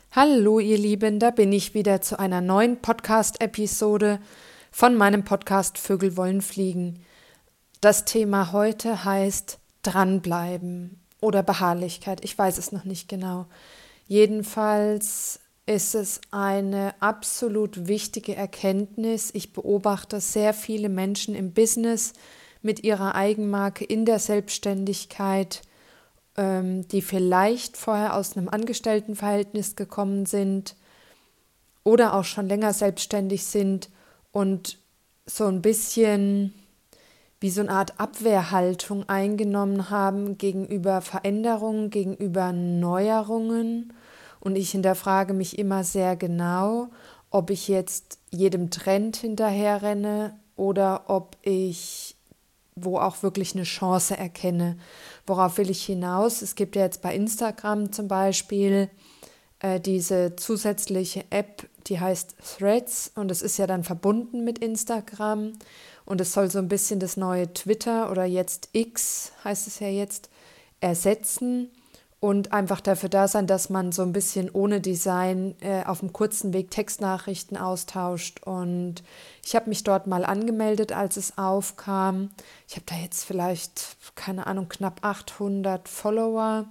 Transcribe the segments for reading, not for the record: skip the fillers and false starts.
Hallo ihr Lieben, da bin ich wieder zu einer neuen Podcast-Episode von meinem Podcast Vögel wollen fliegen. Das Thema heute heißt Dranbleiben oder Beharrlichkeit, ich weiß es noch nicht genau. Jedenfalls ist es eine absolut wichtige Erkenntnis. Ich beobachte sehr viele Menschen im Business mit ihrer Eigenmarke in der Selbstständigkeit, die vielleicht vorher aus einem Angestelltenverhältnis gekommen sind oder auch schon länger selbstständig sind und so ein bisschen wie so eine Art Abwehrhaltung eingenommen haben gegenüber Veränderungen, gegenüber Neuerungen. Und ich hinterfrage mich immer sehr genau, ob ich jetzt jedem Trend hinterherrenne oder ob ich wo auch wirklich eine Chance erkenne. Worauf will ich hinaus? Es gibt ja jetzt bei Instagram zum Beispiel diese zusätzliche App, die heißt Threads, und es ist ja dann verbunden mit Instagram und es soll so ein bisschen das neue Twitter oder jetzt X, heißt es ja jetzt, ersetzen und einfach dafür da sein, dass man so ein bisschen ohne Design auf dem kurzen Weg Textnachrichten austauscht. Und ich habe mich dort mal angemeldet, als es aufkam. Ich habe da jetzt vielleicht, keine Ahnung, knapp 800 Follower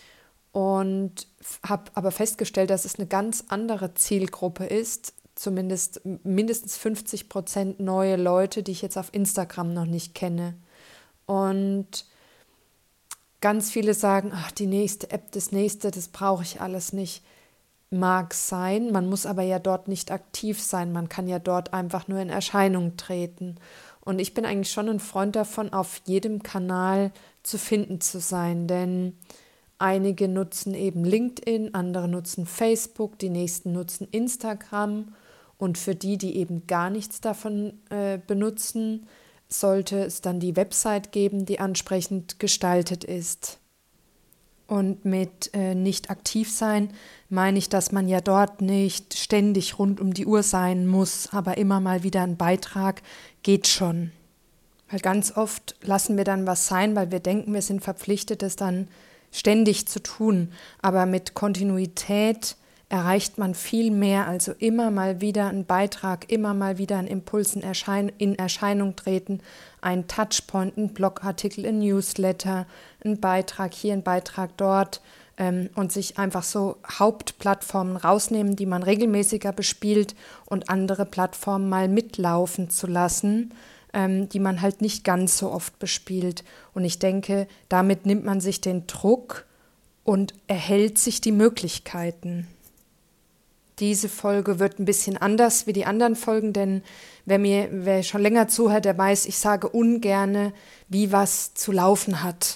und habe aber festgestellt, dass es eine ganz andere Zielgruppe ist, zumindest mindestens 50% neue Leute, die ich jetzt auf Instagram noch nicht kenne. Und ganz viele sagen, ach, die nächste App, das nächste, das brauche ich alles nicht. Mag sein, man muss aber ja dort nicht aktiv sein, man kann ja dort einfach nur in Erscheinung treten. Und ich bin eigentlich schon ein Freund davon, auf jedem Kanal zu finden zu sein, denn einige nutzen eben LinkedIn, andere nutzen Facebook, die nächsten nutzen Instagram. Und für die, die eben gar nichts davon benutzen, sollte es dann die Website geben, die ansprechend gestaltet ist. Und mit nicht aktiv sein meine ich, dass man ja dort nicht ständig rund um die Uhr sein muss, aber immer mal wieder ein Beitrag geht schon. Weil ganz oft lassen wir dann was sein, weil wir denken, wir sind verpflichtet, es dann ständig zu tun. Aber mit Kontinuität erreicht man viel mehr, also immer mal wieder ein Beitrag, immer mal wieder ein Impuls in Erscheinung treten, ein Touchpoint, ein Blogartikel, ein Newsletter, ein Beitrag hier, ein Beitrag dort und sich einfach so Hauptplattformen rausnehmen, die man regelmäßiger bespielt und andere Plattformen mal mitlaufen zu lassen, die man halt nicht ganz so oft bespielt. Und ich denke, damit nimmt man sich den Druck und erhält sich die Möglichkeiten. Diese Folge wird ein bisschen anders wie die anderen Folgen, denn wer schon länger zuhört, der weiß, ich sage ungerne, wie was zu laufen hat.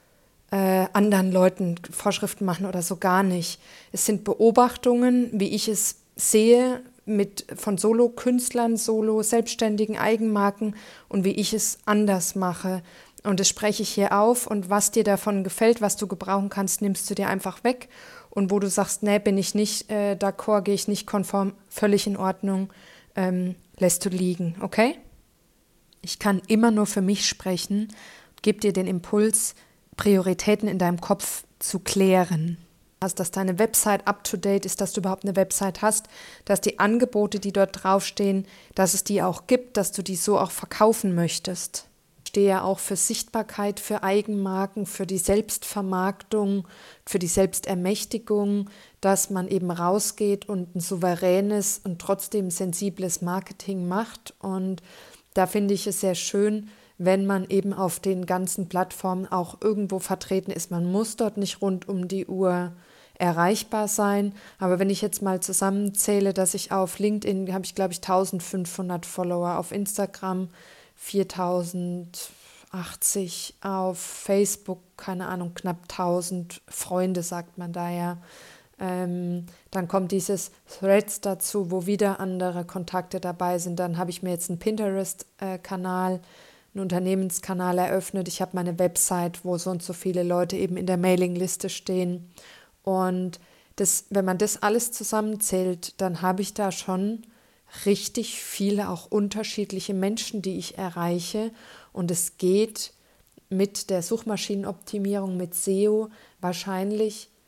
Anderen Leuten Vorschriften machen oder so gar nicht. Es sind Beobachtungen, wie ich es sehe, von Solo-Künstlern, Solo-Selbstständigen, Eigenmarken und wie ich es anders mache. Und das spreche ich hier auf und was dir davon gefällt, was du gebrauchen kannst, nimmst du dir einfach weg. Und wo du sagst, nee, bin ich nicht d'accord, gehe ich nicht konform, völlig in Ordnung, lässt du liegen, okay? Ich kann immer nur für mich sprechen, gebe dir den Impuls, Prioritäten in deinem Kopf zu klären. Dass deine Website up-to-date ist, dass du überhaupt eine Website hast, dass die Angebote, die dort draufstehen, dass es die auch gibt, dass du die so auch verkaufen möchtest. Ich stehe ja auch für Sichtbarkeit, für Eigenmarken, für die Selbstvermarktung, für die Selbstermächtigung, dass man eben rausgeht und ein souveränes und trotzdem sensibles Marketing macht. Und da finde ich es sehr schön, wenn man eben auf den ganzen Plattformen auch irgendwo vertreten ist. Man muss dort nicht rund um die Uhr erreichbar sein. Aber wenn ich jetzt mal zusammenzähle, dass ich auf LinkedIn habe ich, glaube ich, 1500 Follower, auf Instagram 4080, auf Facebook, keine Ahnung, knapp 1000 Freunde, sagt man da ja. Dann kommt dieses Threads dazu, wo wieder andere Kontakte dabei sind. Dann habe ich mir jetzt einen Pinterest-Kanal, einen Unternehmenskanal eröffnet. Ich habe meine Website, wo so und so viele Leute eben in der Mailingliste stehen. Und wenn man das alles zusammenzählt, dann habe ich da schon richtig viele auch unterschiedliche Menschen, die ich erreiche. Und es geht mit der Suchmaschinenoptimierung, mit SEO wahrscheinlich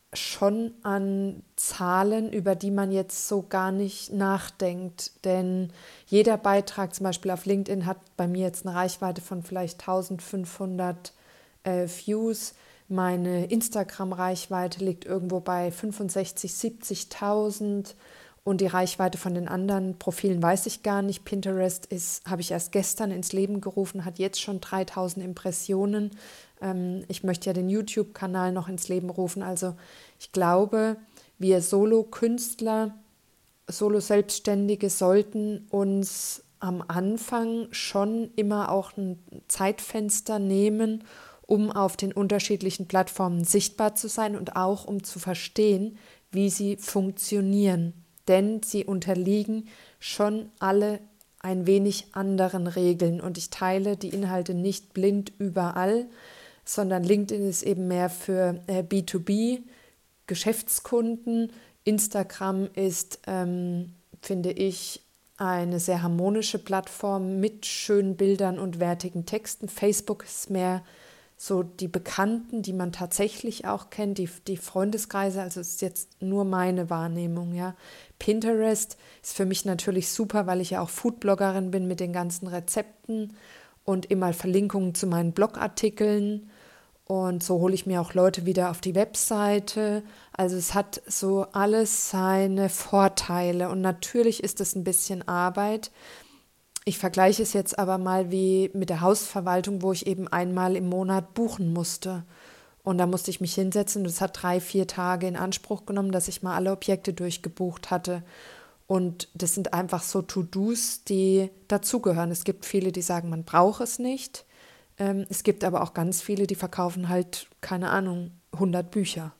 schon an Zahlen, über die man jetzt so gar nicht nachdenkt. Denn jeder Beitrag, zum Beispiel auf LinkedIn, hat bei mir jetzt eine Reichweite von vielleicht 1500 Views. Meine Instagram-Reichweite liegt irgendwo bei 65.000, 70.000 und die Reichweite von den anderen Profilen weiß ich gar nicht. Pinterest habe ich erst gestern ins Leben gerufen, hat jetzt schon 3.000 Impressionen. Ich möchte ja den YouTube-Kanal noch ins Leben rufen. Also ich glaube, wir Solo-Künstler, Solo-Selbstständige sollten uns am Anfang schon immer auch ein Zeitfenster nehmen, um auf den unterschiedlichen Plattformen sichtbar zu sein und auch um zu verstehen, wie sie funktionieren. Denn sie unterliegen schon alle ein wenig anderen Regeln und ich teile die Inhalte nicht blind überall, sondern LinkedIn ist eben mehr für B2B, Geschäftskunden. Instagram ist, finde ich, eine sehr harmonische Plattform mit schönen Bildern und wertigen Texten. Facebook ist mehr so die Bekannten, die man tatsächlich auch kennt, die Freundeskreise, also es ist jetzt nur meine Wahrnehmung, ja. Pinterest ist für mich natürlich super, weil ich ja auch Foodbloggerin bin mit den ganzen Rezepten und immer Verlinkungen zu meinen Blogartikeln und so hole ich mir auch Leute wieder auf die Webseite. Also es hat so alles seine Vorteile und natürlich ist es ein bisschen Arbeit. Ich vergleiche es jetzt aber mal wie mit der Hausverwaltung, wo ich eben einmal im Monat buchen musste. Und da musste ich mich hinsetzen und es hat 3, 4 Tage in Anspruch genommen, dass ich mal alle Objekte durchgebucht hatte. Und das sind einfach so To-Dos, die dazugehören. Es gibt viele, die sagen, man braucht es nicht. Es gibt aber auch ganz viele, die verkaufen halt, keine Ahnung, 100 Bücher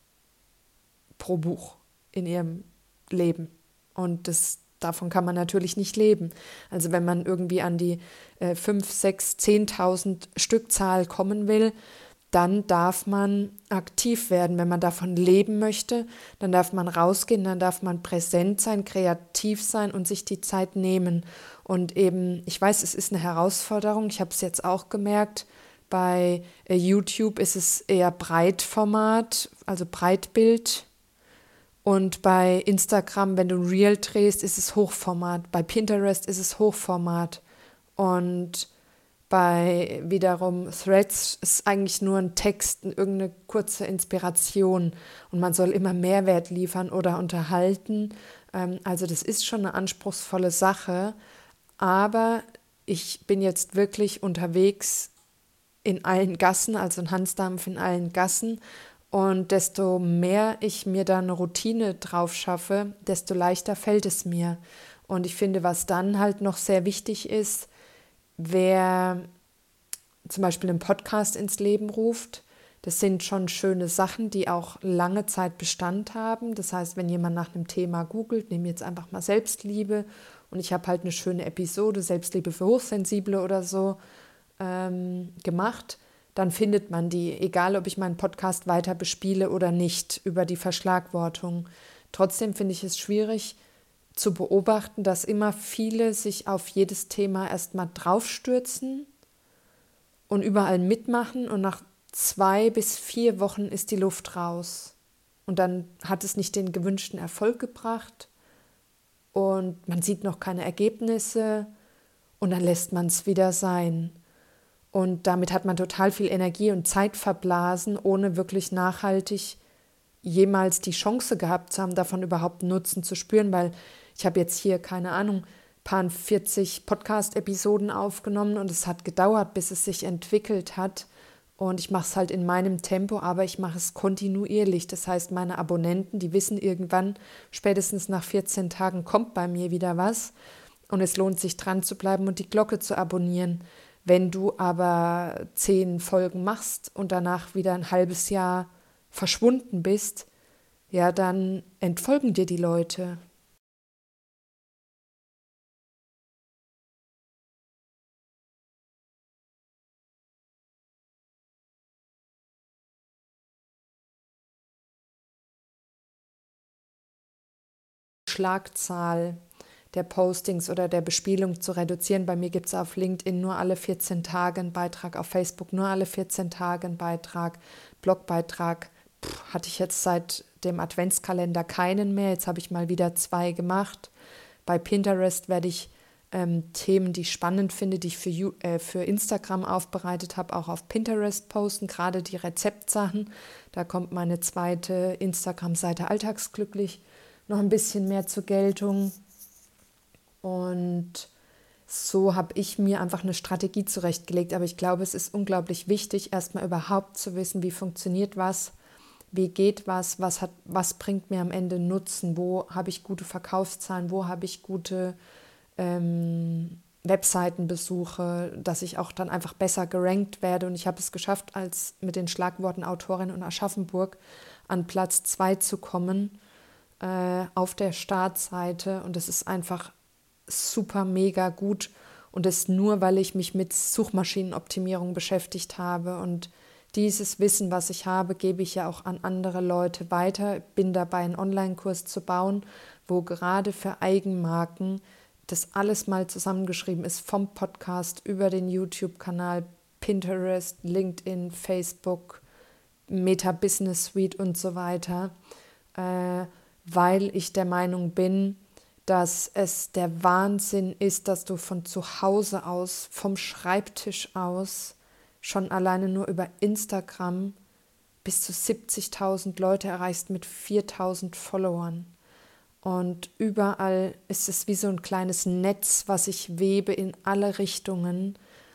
pro Buch in ihrem Leben. Und davon kann man natürlich nicht leben. Also wenn man irgendwie an die 5, 6, 10.000 Stückzahl kommen will, dann darf man aktiv werden. Wenn man davon leben möchte, dann darf man rausgehen, dann darf man präsent sein, kreativ sein und sich die Zeit nehmen. Und eben, ich weiß, es ist eine Herausforderung, ich habe es jetzt auch gemerkt, bei YouTube ist es eher Breitformat, also Breitbild. Und bei Instagram, wenn du ein Reel drehst, ist es Hochformat. Bei Pinterest ist es Hochformat. Und bei wiederum Threads ist eigentlich nur ein Text, irgendeine kurze Inspiration. Und man soll immer Mehrwert liefern oder unterhalten. Also das ist schon eine anspruchsvolle Sache. Aber ich bin jetzt wirklich unterwegs in allen Gassen, also ein Hansdampf in allen Gassen. Und desto mehr ich mir da eine Routine drauf schaffe, desto leichter fällt es mir. Und ich finde, was dann halt noch sehr wichtig ist, wer zum Beispiel einen Podcast ins Leben ruft, das sind schon schöne Sachen, die auch lange Zeit Bestand haben. Das heißt, wenn jemand nach einem Thema googelt, nehmen wir jetzt einfach mal Selbstliebe und ich habe halt eine schöne Episode, Selbstliebe für Hochsensible oder so, gemacht, dann findet man die, egal ob ich meinen Podcast weiter bespiele oder nicht, über die Verschlagwortung. Trotzdem finde ich es schwierig zu beobachten, dass immer viele sich auf jedes Thema erstmal draufstürzen und überall mitmachen und nach 2 bis 4 Wochen ist die Luft raus. Und dann hat es nicht den gewünschten Erfolg gebracht und man sieht noch keine Ergebnisse und dann lässt man es wieder sein. Und damit hat man total viel Energie und Zeit verblasen, ohne wirklich nachhaltig jemals die Chance gehabt zu haben, davon überhaupt Nutzen zu spüren, weil ich habe jetzt hier, keine Ahnung, paar 40 Podcast-Episoden aufgenommen und es hat gedauert, bis es sich entwickelt hat. Und ich mache es halt in meinem Tempo, aber ich mache es kontinuierlich. Das heißt, meine Abonnenten, die wissen irgendwann, spätestens nach 14 Tagen kommt bei mir wieder was. Und es lohnt sich dran zu bleiben und die Glocke zu abonnieren. Wenn du aber 10 Folgen machst und danach wieder ein halbes Jahr verschwunden bist, ja, dann entfolgen dir die Leute. Schlagzahl der Postings oder der Bespielung zu reduzieren. Bei mir gibt es auf LinkedIn nur alle 14 Tage einen Beitrag, auf Facebook nur alle 14 Tage einen Beitrag, Blogbeitrag hatte ich jetzt seit dem Adventskalender keinen mehr. Jetzt habe ich mal wieder 2 gemacht. Bei Pinterest werde ich Themen, die ich spannend finde, die ich für Instagram aufbereitet habe, auch auf Pinterest posten, gerade die Rezeptsachen. Da kommt meine zweite Instagram-Seite Alltagsglücklich noch ein bisschen mehr zur Geltung. Und so habe ich mir einfach eine Strategie zurechtgelegt. Aber ich glaube, es ist unglaublich wichtig, erstmal überhaupt zu wissen, wie funktioniert was, wie geht was bringt mir am Ende Nutzen, wo habe ich gute Verkaufszahlen, wo habe ich gute Webseitenbesuche, dass ich auch dann einfach besser gerankt werde. Und ich habe es geschafft, als mit den Schlagworten Autorin und Aschaffenburg an Platz 2 zu kommen auf der Startseite. Und das ist einfach super mega gut. Und das nur, weil ich mich mit Suchmaschinenoptimierung beschäftigt habe. Und dieses Wissen, was ich habe, gebe ich ja auch an andere Leute weiter. Bin dabei, einen Online-Kurs zu bauen, wo gerade für Eigenmarken das alles mal zusammengeschrieben ist, vom Podcast über den YouTube-Kanal, Pinterest, LinkedIn, Facebook, Meta Business Suite und so weiter, weil ich der Meinung bin, dass es der Wahnsinn ist, dass du von zu Hause aus, vom Schreibtisch aus, schon alleine nur über Instagram bis zu 70.000 Leute erreichst mit 4.000 Followern. Und überall ist es wie so ein kleines Netz, was ich webe in alle Richtungen.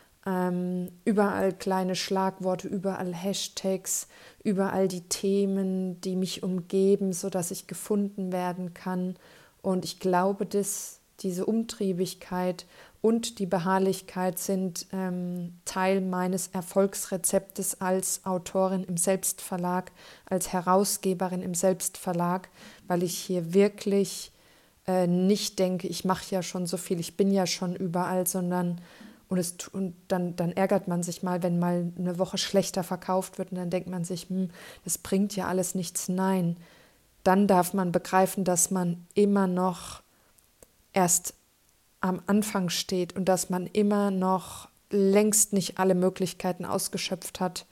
Überall kleine Schlagworte, überall Hashtags, überall die Themen, die mich umgeben, sodass ich gefunden werden kann. Und ich glaube, dass diese Umtriebigkeit und die Beharrlichkeit sind Teil meines Erfolgsrezeptes als Autorin im Selbstverlag, als Herausgeberin im Selbstverlag, weil ich hier wirklich nicht denke, ich mache ja schon so viel, ich bin ja schon überall, sondern dann ärgert man sich mal, wenn mal eine Woche schlechter verkauft wird und dann denkt man sich, das bringt ja alles nichts. Nein, dann darf man begreifen, dass man immer noch erst am Anfang steht und dass man immer noch längst nicht alle Möglichkeiten ausgeschöpft hat.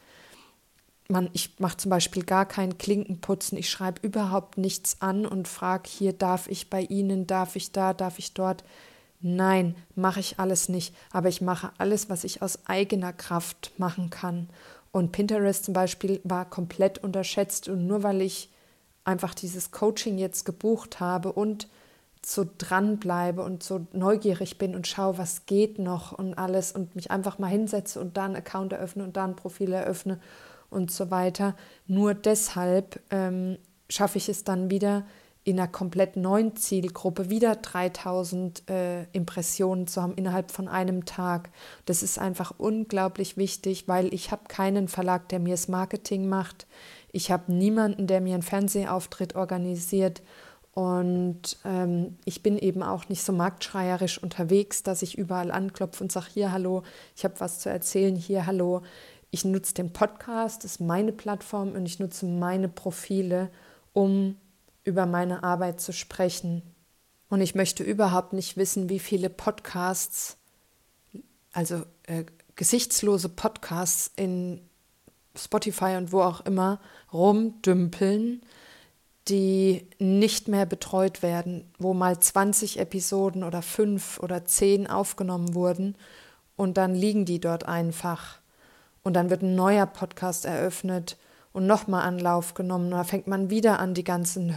Ich mache zum Beispiel gar kein Klinkenputzen, ich schreibe überhaupt nichts an und frage hier, darf ich bei Ihnen, darf ich da, darf ich dort? Nein, mache ich alles nicht, aber ich mache alles, was ich aus eigener Kraft machen kann. Und Pinterest zum Beispiel war komplett unterschätzt und nur weil ich einfach dieses Coaching jetzt gebucht habe und so dranbleibe und so neugierig bin und schaue, was geht noch und alles und mich einfach mal hinsetze und da einen Account eröffne und da ein Profil eröffne und so weiter. Nur deshalb schaffe ich es dann wieder, in einer komplett neuen Zielgruppe wieder 3.000 Impressionen zu haben innerhalb von einem Tag. Das ist einfach unglaublich wichtig, weil ich habe keinen Verlag, der mir das Marketing macht. Ich habe niemanden, der mir einen Fernsehauftritt organisiert. Und ich bin eben auch nicht so marktschreierisch unterwegs, dass ich überall anklopfe und sage, hier, hallo, ich habe was zu erzählen, hier, hallo. Ich nutze den Podcast, das ist meine Plattform und ich nutze meine Profile, um über meine Arbeit zu sprechen. Und ich möchte überhaupt nicht wissen, wie viele Podcasts, also gesichtslose Podcasts in Spotify und wo auch immer rumdümpeln, die nicht mehr betreut werden, wo mal 20 Episoden oder 5 oder 10 aufgenommen wurden und dann liegen die dort einfach. Und dann wird ein neuer Podcast eröffnet und nochmal Anlauf genommen. Und da fängt man wieder an, die ganzen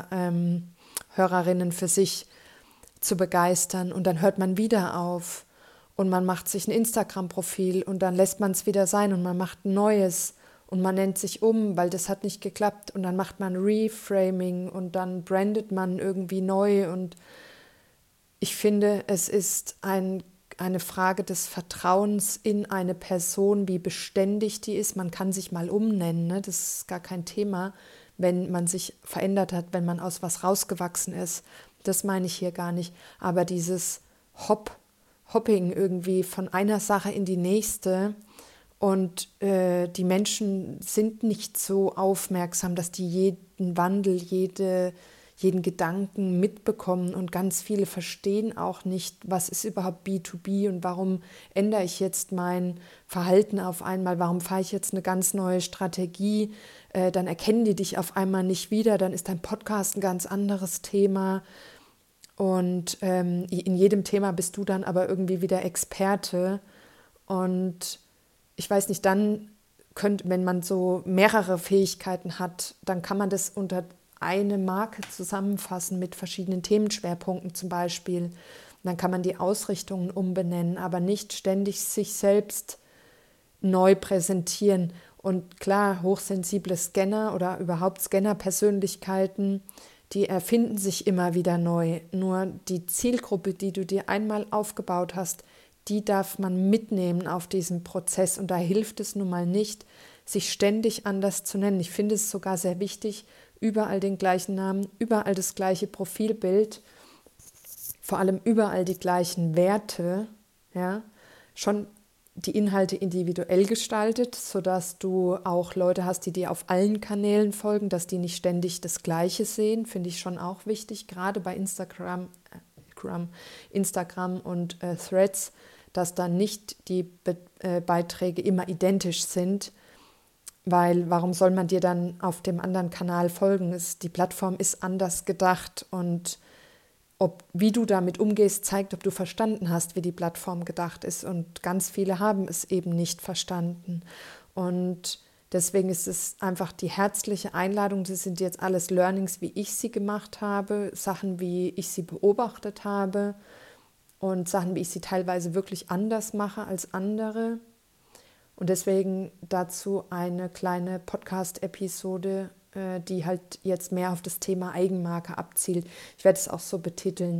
Hörerinnen für sich zu begeistern. Und dann hört man wieder auf und man macht sich ein Instagram-Profil und dann lässt man es wieder sein und man macht ein neues. Und man nennt sich um, weil das hat nicht geklappt. Und dann macht man Reframing und dann brandet man irgendwie neu. Und ich finde, es ist eine Frage des Vertrauens in eine Person, wie beständig die ist. Man kann sich mal umnennen, ne? Das ist gar kein Thema, wenn man sich verändert hat, wenn man aus was rausgewachsen ist. Das meine ich hier gar nicht. Aber dieses Hopping irgendwie von einer Sache in die nächste und die Menschen sind nicht so aufmerksam, dass die jeden Wandel, jeden Gedanken mitbekommen und ganz viele verstehen auch nicht, was ist überhaupt B2B und warum ändere ich jetzt mein Verhalten auf einmal, warum fahre ich jetzt eine ganz neue Strategie, dann erkennen die dich auf einmal nicht wieder, dann ist dein Podcast ein ganz anderes Thema und in jedem Thema bist du dann aber irgendwie wieder Experte und ich weiß nicht, dann wenn man so mehrere Fähigkeiten hat, dann kann man das unter eine Marke zusammenfassen mit verschiedenen Themenschwerpunkten zum Beispiel. Und dann kann man die Ausrichtungen umbenennen, aber nicht ständig sich selbst neu präsentieren. Und klar, hochsensible Scanner oder überhaupt Scanner-Persönlichkeiten, die erfinden sich immer wieder neu. Nur die Zielgruppe, die du dir einmal aufgebaut hast, die darf man mitnehmen auf diesen Prozess. Und da hilft es nun mal nicht, sich ständig anders zu nennen. Ich finde es sogar sehr wichtig, überall den gleichen Namen, überall das gleiche Profilbild, vor allem überall die gleichen Werte, ja, schon die Inhalte individuell gestaltet, sodass du auch Leute hast, die dir auf allen Kanälen folgen, dass die nicht ständig das Gleiche sehen, finde ich schon auch wichtig, gerade bei Instagram und Threads, dass dann nicht die Beiträge immer identisch sind, weil warum soll man dir dann auf dem anderen Kanal folgen? Die Plattform ist anders gedacht und wie du damit umgehst, zeigt, ob du verstanden hast, wie die Plattform gedacht ist. Und ganz viele haben es eben nicht verstanden. Und deswegen ist es einfach die herzliche Einladung. Das sind jetzt alles Learnings, wie ich sie gemacht habe, Sachen, wie ich sie beobachtet habe und Sachen, wie ich sie teilweise wirklich anders mache als andere. Und deswegen dazu eine kleine Podcast-Episode, die halt jetzt mehr auf das Thema Eigenmarke abzielt. Ich werde es auch so betiteln.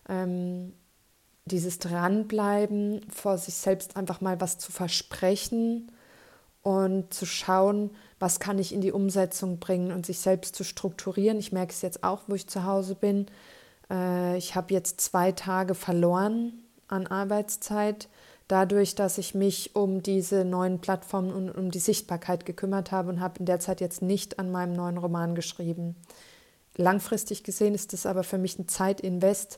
Dieses Dranbleiben, vor sich selbst einfach mal was zu versprechen und zu schauen, was kann ich in die Umsetzung bringen und sich selbst zu strukturieren. Ich merke es jetzt auch, wo ich zu Hause bin. Ich habe jetzt 2 Tage verloren an Arbeitszeit, dadurch, dass ich mich um diese neuen Plattformen und um die Sichtbarkeit gekümmert habe und habe in der Zeit jetzt nicht an meinem neuen Roman geschrieben. Langfristig gesehen ist das aber für mich ein Zeitinvest,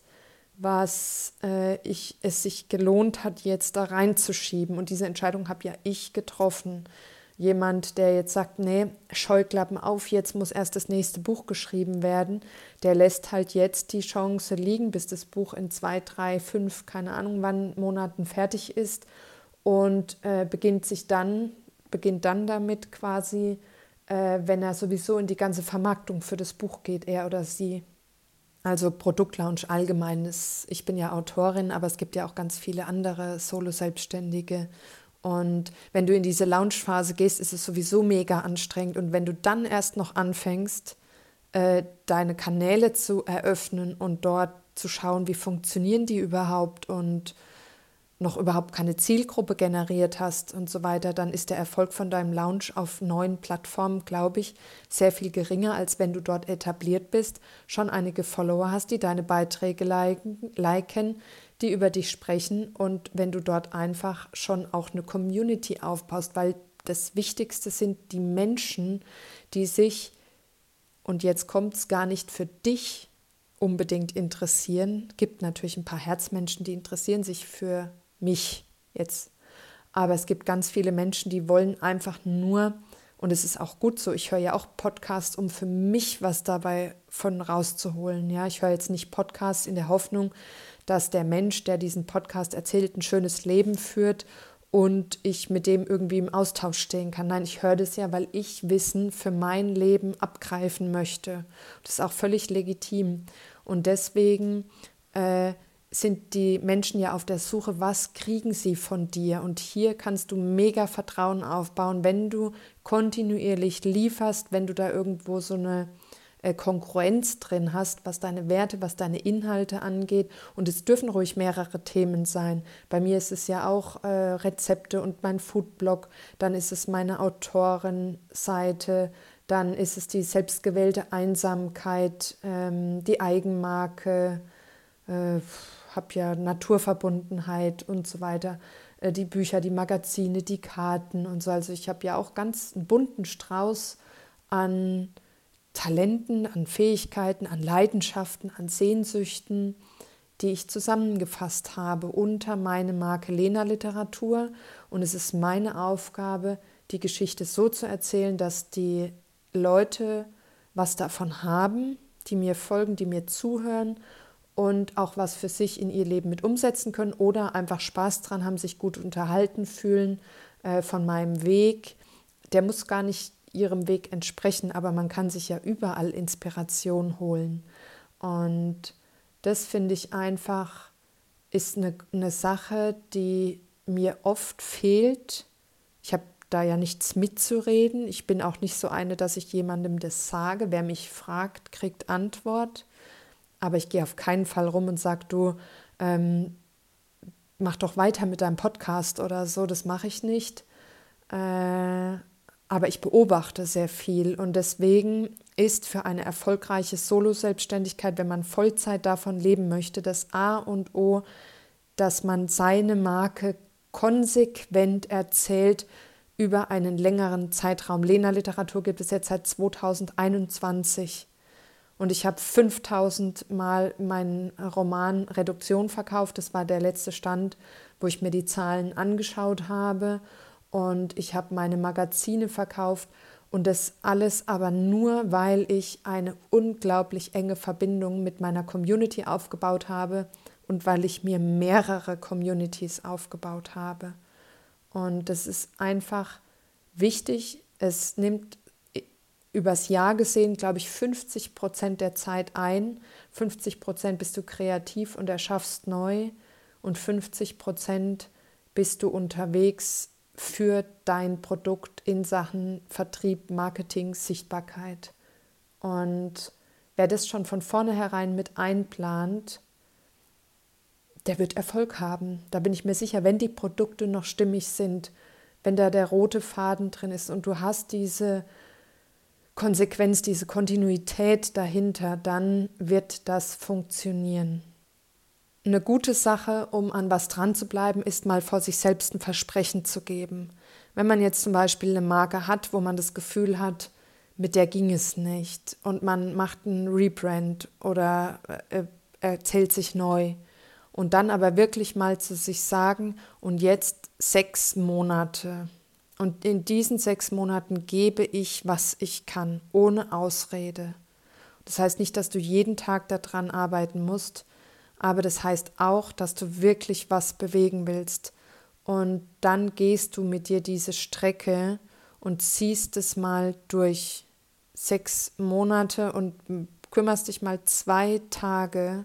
was es sich gelohnt hat, jetzt da reinzuschieben. Und diese Entscheidung habe ja ich getroffen. Jemand, der jetzt sagt, nee, Scheuklappen auf, jetzt muss erst das nächste Buch geschrieben werden, der lässt halt jetzt die Chance liegen, bis das Buch in 2, 3, 5, keine Ahnung wann Monaten fertig ist und beginnt dann damit quasi, wenn er sowieso in die ganze Vermarktung für das Buch geht, er oder sie. Also Produktlaunch allgemein ich bin ja Autorin, aber es gibt ja auch ganz viele andere Solo-Selbstständige. Und wenn du in diese Launchphase gehst, ist es sowieso mega anstrengend. Und wenn du dann erst noch anfängst, deine Kanäle zu eröffnen und dort zu schauen, wie funktionieren die überhaupt und noch überhaupt keine Zielgruppe generiert hast und so weiter, dann ist der Erfolg von deinem Launch auf neuen Plattformen, glaube ich, sehr viel geringer, als wenn du dort etabliert bist, schon einige Follower hast, die deine Beiträge liken, die über dich sprechen und wenn du dort einfach schon auch eine Community aufbaust, weil das Wichtigste sind die Menschen, die sich, und jetzt kommt es gar nicht für dich unbedingt interessieren, gibt natürlich ein paar Herzmenschen, die interessieren sich für mich jetzt. Aber es gibt ganz viele Menschen, die wollen einfach nur, und es ist auch gut so, ich höre ja auch Podcasts, um für mich was dabei von rauszuholen. Ja, ich höre jetzt nicht Podcasts in der Hoffnung, dass der Mensch, der diesen Podcast erzählt, ein schönes Leben führt und ich mit dem irgendwie im Austausch stehen kann. Nein, ich höre das ja, weil ich Wissen für mein Leben abgreifen möchte. Das ist auch völlig legitim. Und deswegen sind die Menschen ja auf der Suche, was kriegen sie von dir? Und hier kannst du mega Vertrauen aufbauen, wenn du kontinuierlich lieferst, wenn du da irgendwo so eine Kongruenz drin hast, was deine Werte, was deine Inhalte angeht. Und es dürfen ruhig mehrere Themen sein. Bei mir ist es ja auch Rezepte und mein Foodblog, dann ist es meine Autorenseite, dann ist es die selbstgewählte Einsamkeit, die Eigenmarke, habe ja Naturverbundenheit und so weiter, die Bücher, die Magazine, die Karten und so. Also ich habe ja auch ganz einen bunten Strauß an Talenten, an Fähigkeiten, an Leidenschaften, an Sehnsüchten, die ich zusammengefasst habe unter meine Marke Lena Literatur. Und es ist meine Aufgabe, die Geschichte so zu erzählen, dass die Leute was davon haben, die mir folgen, die mir zuhören und auch was für sich in ihr Leben mit umsetzen können oder einfach Spaß dran haben, sich gut unterhalten fühlen von meinem Weg. Der muss gar nicht ihrem Weg entsprechen, aber man kann sich ja überall Inspiration holen. Und das finde ich einfach, ist eine Sache, die mir oft fehlt. Ich habe da ja nichts mitzureden. Ich bin auch nicht so eine, dass ich jemandem das sage. Wer mich fragt, kriegt Antwort. Aber ich gehe auf keinen Fall rum und sage, du, mach doch weiter mit deinem Podcast oder so. Das mache ich nicht. Aber ich beobachte sehr viel und deswegen ist für eine erfolgreiche Solo-Selbstständigkeit, wenn man Vollzeit davon leben möchte, das A und O, dass man seine Marke konsequent erzählt über einen längeren Zeitraum. Lena Literatur gibt es jetzt seit 2021 und ich habe 5000 Mal meinen Roman Reduktion verkauft. Das war der letzte Stand, wo ich mir die Zahlen angeschaut habe. Und ich habe meine Magazine verkauft und das alles aber nur, weil ich eine unglaublich enge Verbindung mit meiner Community aufgebaut habe und weil ich mir mehrere Communities aufgebaut habe. Und das ist einfach wichtig. Es nimmt übers Jahr gesehen, glaube ich, 50% der Zeit ein. 50% bist du kreativ und erschaffst neu und 50% bist du unterwegs für dein Produkt in Sachen Vertrieb, Marketing, Sichtbarkeit. Und wer das schon von vornherein mit einplant, der wird Erfolg haben. Da bin ich mir sicher, wenn die Produkte noch stimmig sind, wenn da der rote Faden drin ist und du hast diese Konsequenz, diese Kontinuität dahinter, dann wird das funktionieren. Eine gute Sache, um an was dran zu bleiben, ist mal vor sich selbst ein Versprechen zu geben. Wenn man jetzt zum Beispiel eine Marke hat, wo man das Gefühl hat, mit der ging es nicht und man macht einen Rebrand oder erzählt sich neu und dann aber wirklich mal zu sich sagen, und jetzt 6 Monate und in diesen 6 Monaten gebe ich, was ich kann, ohne Ausrede. Das heißt nicht, dass du jeden Tag daran arbeiten musst, aber das heißt auch, dass du wirklich was bewegen willst. Und dann gehst du mit dir diese Strecke und ziehst es mal durch 6 Monate und kümmerst dich mal 2 Tage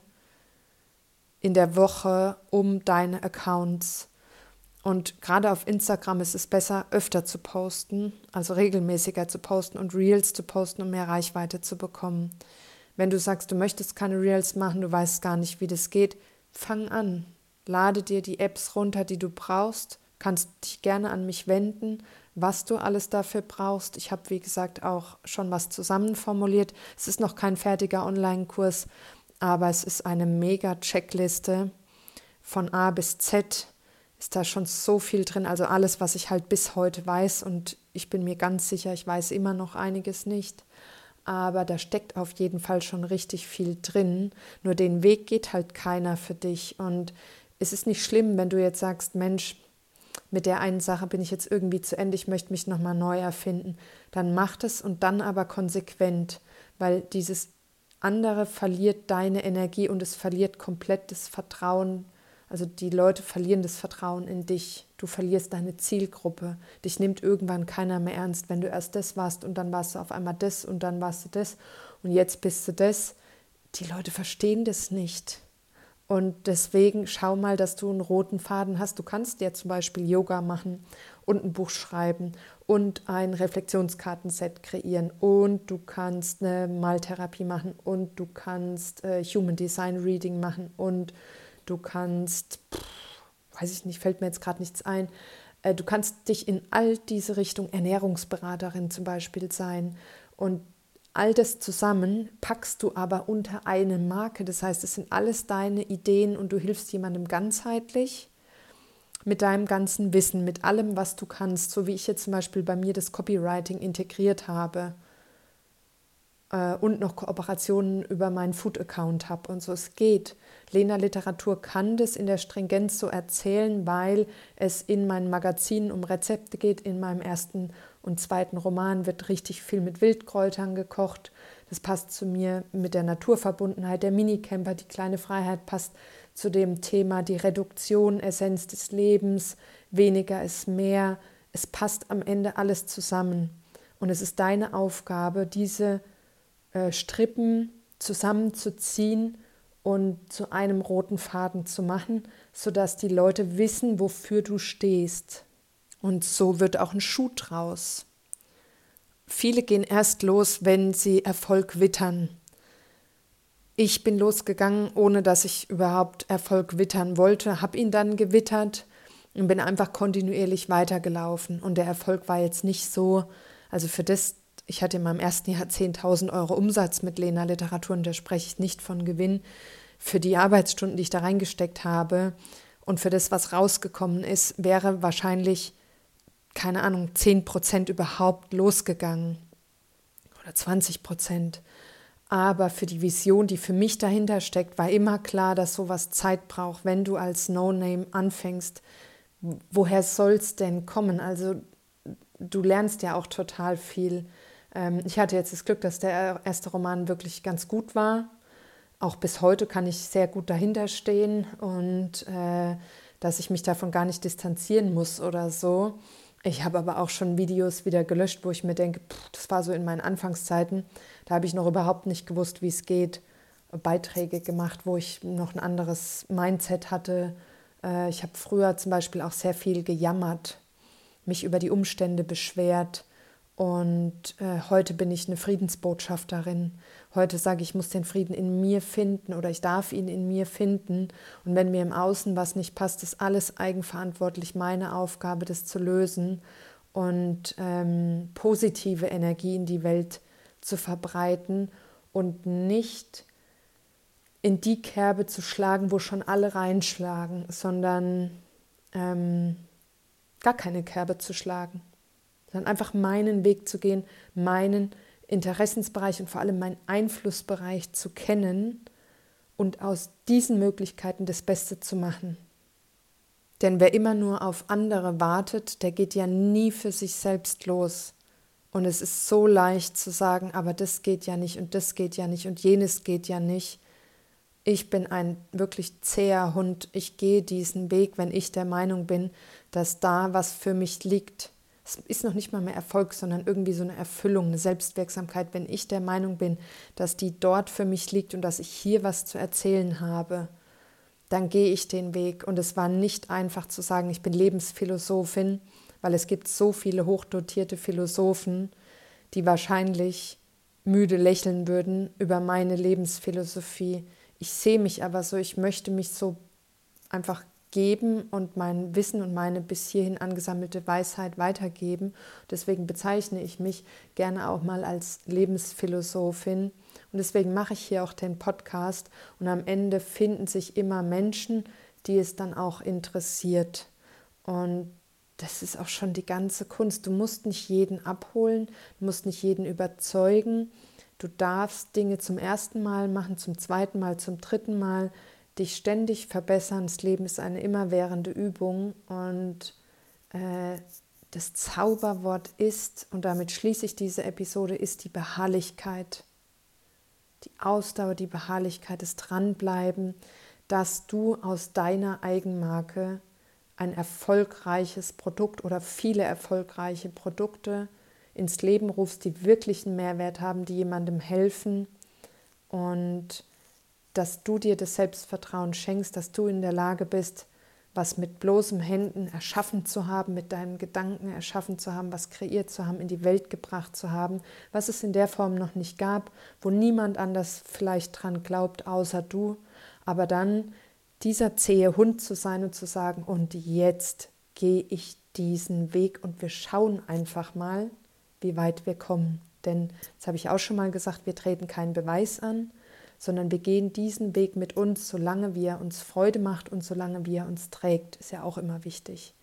in der Woche um deine Accounts. Und gerade auf Instagram ist es besser, öfter zu posten, also regelmäßiger zu posten und Reels zu posten, um mehr Reichweite zu bekommen. Wenn du sagst, du möchtest keine Reels machen, du weißt gar nicht, wie das geht, fang an. Lade dir die Apps runter, die du brauchst, kannst dich gerne an mich wenden, was du alles dafür brauchst. Ich habe, wie gesagt, auch schon was zusammenformuliert. Es ist noch kein fertiger Online-Kurs, aber es ist eine mega Checkliste von A bis Z. Ist da schon so viel drin, also alles, was ich halt bis heute weiß und ich bin mir ganz sicher, ich weiß immer noch einiges nicht. Aber da steckt auf jeden Fall schon richtig viel drin. Nur den Weg geht halt keiner für dich. Und es ist nicht schlimm, wenn du jetzt sagst, Mensch, mit der einen Sache bin ich jetzt irgendwie zu Ende, ich möchte mich nochmal neu erfinden. Dann mach das und dann aber konsequent, weil dieses andere verliert deine Energie und es verliert komplett das Vertrauen. Also die Leute verlieren das Vertrauen in dich. Du verlierst deine Zielgruppe. Dich nimmt irgendwann keiner mehr ernst, wenn du erst das warst und dann warst du auf einmal das und dann warst du das und jetzt bist du das. Die Leute verstehen das nicht. Und deswegen schau mal, dass du einen roten Faden hast. Du kannst ja zum Beispiel Yoga machen und ein Buch schreiben und ein Reflexionskartenset kreieren und du kannst eine Maltherapie machen und du kannst Human Design Reading machen und du kannst, weiß ich nicht, fällt mir jetzt gerade nichts ein, du kannst dich in all diese Richtung Ernährungsberaterin zum Beispiel sein und all das zusammen packst du aber unter eine Marke. Das heißt, es sind alles deine Ideen und du hilfst jemandem ganzheitlich mit deinem ganzen Wissen, mit allem, was du kannst, so wie ich jetzt zum Beispiel bei mir das Copywriting integriert habe. und noch Kooperationen über meinen Food-Account habe und so. Es geht. Lena Literatur kann das in der Stringenz so erzählen, weil es in meinen Magazinen um Rezepte geht. In meinem ersten und zweiten Roman wird richtig viel mit Wildkräutern gekocht. Das passt zu mir mit der Naturverbundenheit. Der Minicamper, die kleine Freiheit, passt zu dem Thema die Reduktion, Essenz des Lebens, weniger ist mehr. Es passt am Ende alles zusammen. Und es ist deine Aufgabe, diese Strippen zusammenzuziehen und zu einem roten Faden zu machen, sodass die Leute wissen, wofür du stehst. Und so wird auch ein Schuh draus. Viele gehen erst los, wenn sie Erfolg wittern. Ich bin losgegangen, ohne dass ich überhaupt Erfolg wittern wollte, habe ihn dann gewittert und bin einfach kontinuierlich weitergelaufen. Und der Erfolg war jetzt nicht so, also für das, ich hatte in meinem ersten Jahr 10.000 Euro Umsatz mit Lena Literatur und da spreche ich nicht von Gewinn. Für die Arbeitsstunden, die ich da reingesteckt habe und für das, was rausgekommen ist, wäre wahrscheinlich, keine Ahnung, 10% überhaupt losgegangen oder 20%. Aber für die Vision, die für mich dahinter steckt, war immer klar, dass sowas Zeit braucht, wenn du als No-Name anfängst. Woher soll es denn kommen? Also du lernst ja auch total viel. Ich hatte jetzt das Glück, dass der erste Roman wirklich ganz gut war. Auch bis heute kann ich sehr gut dahinter stehen und dass ich mich davon gar nicht distanzieren muss oder so. Ich habe aber auch schon Videos wieder gelöscht, wo ich mir denke, das war so in meinen Anfangszeiten, da habe ich noch überhaupt nicht gewusst, wie es geht. Beiträge gemacht, wo ich noch ein anderes Mindset hatte. Ich habe früher zum Beispiel auch sehr viel gejammert, mich über die Umstände beschwert. Und heute bin ich eine Friedensbotschafterin. Heute sage ich, ich muss den Frieden in mir finden oder ich darf ihn in mir finden. Und wenn mir im Außen was nicht passt, ist alles eigenverantwortlich meine Aufgabe, das zu lösen und positive Energie in die Welt zu verbreiten und nicht in die Kerbe zu schlagen, wo schon alle reinschlagen, sondern gar keine Kerbe zu schlagen. Sondern einfach meinen Weg zu gehen, meinen Interessensbereich und vor allem meinen Einflussbereich zu kennen und aus diesen Möglichkeiten das Beste zu machen. Denn wer immer nur auf andere wartet, der geht ja nie für sich selbst los. Und es ist so leicht zu sagen, aber das geht ja nicht und das geht ja nicht und jenes geht ja nicht. Ich bin ein wirklich zäher Hund. Ich gehe diesen Weg, wenn ich der Meinung bin, dass da was für mich liegt. Es ist noch nicht mal mehr Erfolg, sondern irgendwie so eine Erfüllung, eine Selbstwirksamkeit, wenn ich der Meinung bin, dass die dort für mich liegt und dass ich hier was zu erzählen habe, dann gehe ich den Weg. Und es war nicht einfach zu sagen, ich bin Lebensphilosophin, weil es gibt so viele hochdotierte Philosophen, die wahrscheinlich müde lächeln würden über meine Lebensphilosophie. Ich sehe mich aber so, ich möchte mich so einfach geben und mein Wissen und meine bis hierhin angesammelte Weisheit weitergeben. Deswegen bezeichne ich mich gerne auch mal als Lebensphilosophin. Und deswegen mache ich hier auch den Podcast. Und am Ende finden sich immer Menschen, die es dann auch interessiert. Und das ist auch schon die ganze Kunst. Du musst nicht jeden abholen, du musst nicht jeden überzeugen. Du darfst Dinge zum ersten Mal machen, zum zweiten Mal, zum dritten Mal, dich ständig verbessern. Das Leben ist eine immerwährende Übung und das Zauberwort ist, und damit schließe ich diese Episode, ist die Beharrlichkeit. Die Ausdauer, die Beharrlichkeit, das Dranbleiben, dass du aus deiner Eigenmarke ein erfolgreiches Produkt oder viele erfolgreiche Produkte ins Leben rufst, die wirklich einen Mehrwert haben, die jemandem helfen und dass du dir das Selbstvertrauen schenkst, dass du in der Lage bist, was mit bloßen Händen erschaffen zu haben, mit deinen Gedanken erschaffen zu haben, was kreiert zu haben, in die Welt gebracht zu haben, was es in der Form noch nicht gab, wo niemand anders vielleicht dran glaubt, außer du. Aber dann dieser zähe Hund zu sein und zu sagen, und jetzt gehe ich diesen Weg und wir schauen einfach mal, wie weit wir kommen. Denn, das habe ich auch schon mal gesagt, wir treten keinen Beweis an, sondern wir gehen diesen Weg mit uns, solange wie er uns Freude macht und solange wie er uns trägt, ist ja auch immer wichtig.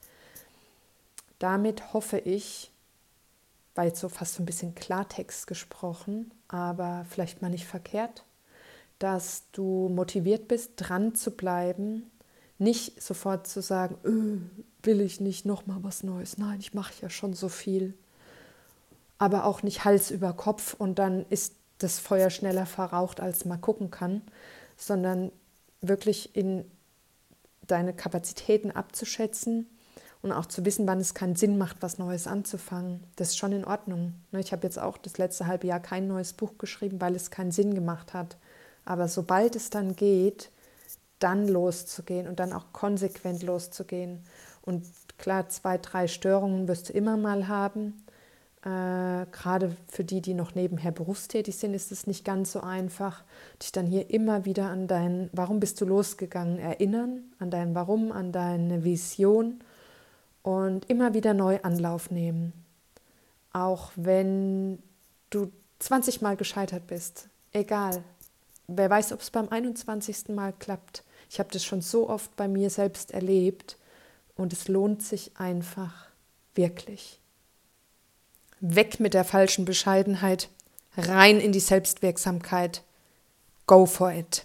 Damit hoffe ich, war jetzt so fast so ein bisschen Klartext gesprochen, aber vielleicht mal nicht verkehrt, dass du motiviert bist, dran zu bleiben, nicht sofort zu sagen, will ich nicht noch mal was Neues, nein, ich mache ja schon so viel, aber auch nicht Hals über Kopf und dann ist das Feuer schneller verraucht, als man gucken kann, sondern wirklich in deine Kapazitäten abzuschätzen und auch zu wissen, wann es keinen Sinn macht, was Neues anzufangen. Das ist schon in Ordnung. Ich habe jetzt auch das letzte halbe Jahr kein neues Buch geschrieben, weil es keinen Sinn gemacht hat. Aber sobald es dann geht, dann loszugehen und dann auch konsequent loszugehen. Und klar, 2, 3 Störungen wirst du immer mal haben. Gerade für die, die noch nebenher berufstätig sind, ist es nicht ganz so einfach, dich dann hier immer wieder an dein Warum bist du losgegangen erinnern, an dein Warum, an deine Vision und immer wieder neu Anlauf nehmen. Auch wenn du 20 Mal gescheitert bist, egal. Wer weiß, ob es beim 21. Mal klappt. Ich habe das schon so oft bei mir selbst erlebt und es lohnt sich einfach wirklich. Weg mit der falschen Bescheidenheit, rein in die Selbstwirksamkeit. Go for it.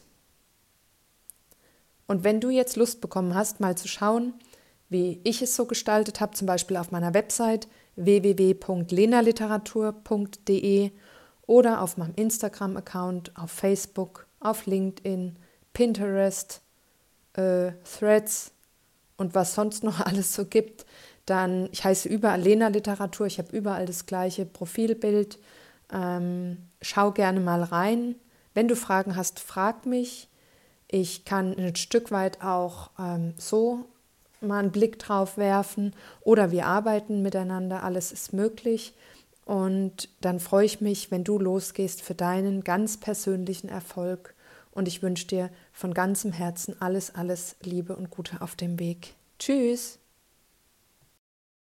Und wenn du jetzt Lust bekommen hast, mal zu schauen, wie ich es so gestaltet habe, zum Beispiel auf meiner Website www.lenaliteratur.de oder auf meinem Instagram-Account, auf Facebook, auf LinkedIn, Pinterest, Threads und was sonst noch alles so gibt, dann, ich heiße überall Lena Literatur, ich habe überall das gleiche Profilbild. Schau gerne mal rein. Wenn du Fragen hast, frag mich. Ich kann ein Stück weit auch so mal einen Blick drauf werfen oder wir arbeiten miteinander, alles ist möglich. Und dann freue ich mich, wenn du losgehst für deinen ganz persönlichen Erfolg. Und ich wünsche dir von ganzem Herzen alles, alles Liebe und Gute auf dem Weg. Tschüss!